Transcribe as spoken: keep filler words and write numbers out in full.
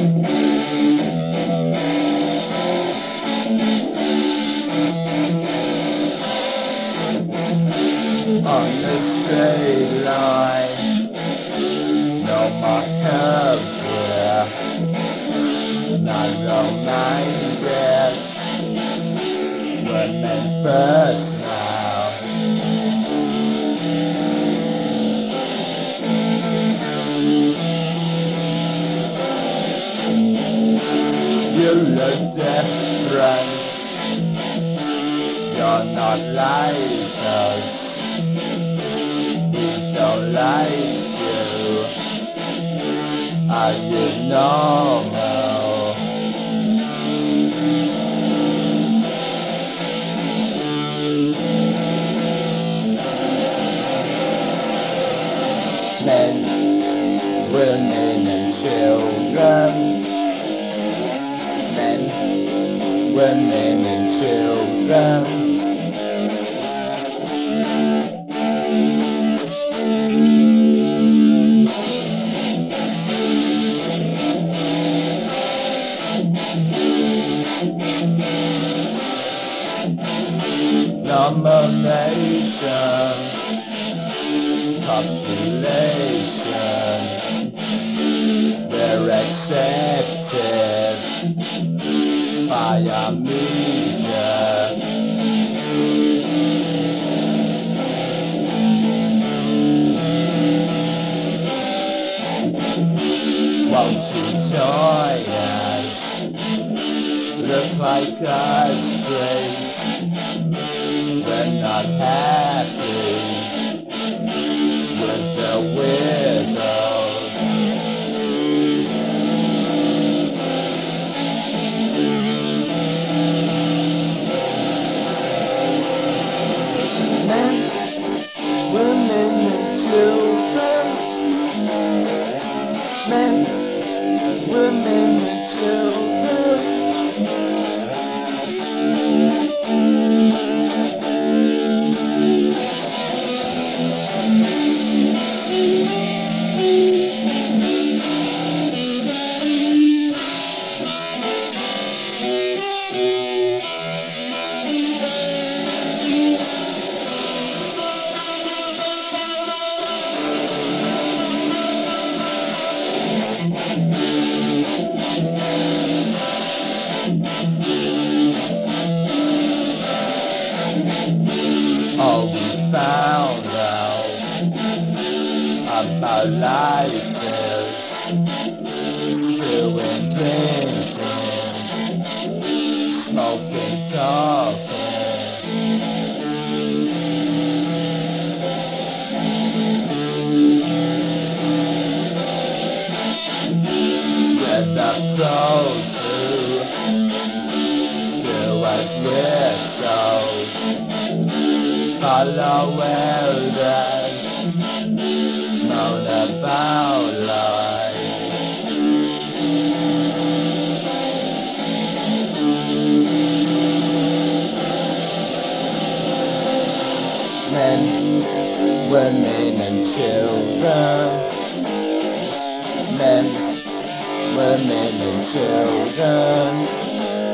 On the straight line, no more curves, we're narrow-minded. We're meant first now. You look different, you're not like us. We don't like you. Are you normal? Men, women and children. Men, women and children. Nomination, population, we're accepted by our media. Won't you join us? Look like us, please. We're not happy with the widows. Men, women and children. Men, women and children. Oh, we found out about life is doing, drinking, smoking, talking. We're the pros who do as we're told. Follow elders, moan about life. Men, women and children. Men, women and children.